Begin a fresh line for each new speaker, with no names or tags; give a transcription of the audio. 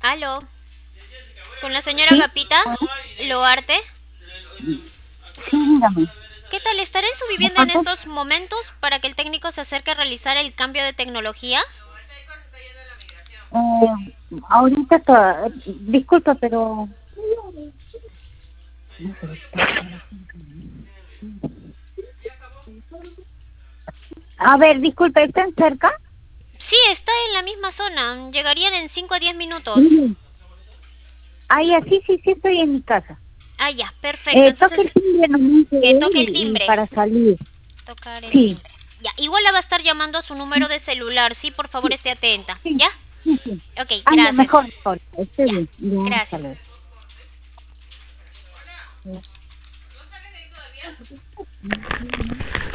Aló, con la señora
¿Sí?
Agapita Loarte.
Sí, dígame.
¿Qué tal? ¿Estará en su
¿De
vivienda en
parte?
estos momentos para que el técnico se acerque a realizar el cambio de tecnología?
Ahorita, disculpa, pero... A ver, disculpe, ¿están cerca?
Sí, está en la misma zona. Llegarían en 5 a 10 minutos.
Sí. Ahí, así, sí, sí, estoy en mi casa.
Ah, ya, perfecto.
Toque el
Entonces,
timbre nomás de
que
él
toque el
y
timbre.
para salir.
Tocar el
Sí,
timbre. Ya, igual la va a estar llamando a su número de celular. Sí, por favor, esté atenta.
sí,
¿Ya?
sí, sí.
Ok,
Ah, ya,
gracias.
mejor, mejor. Estoy
Ya,
bien. Ya, hasta
gracias.
luego.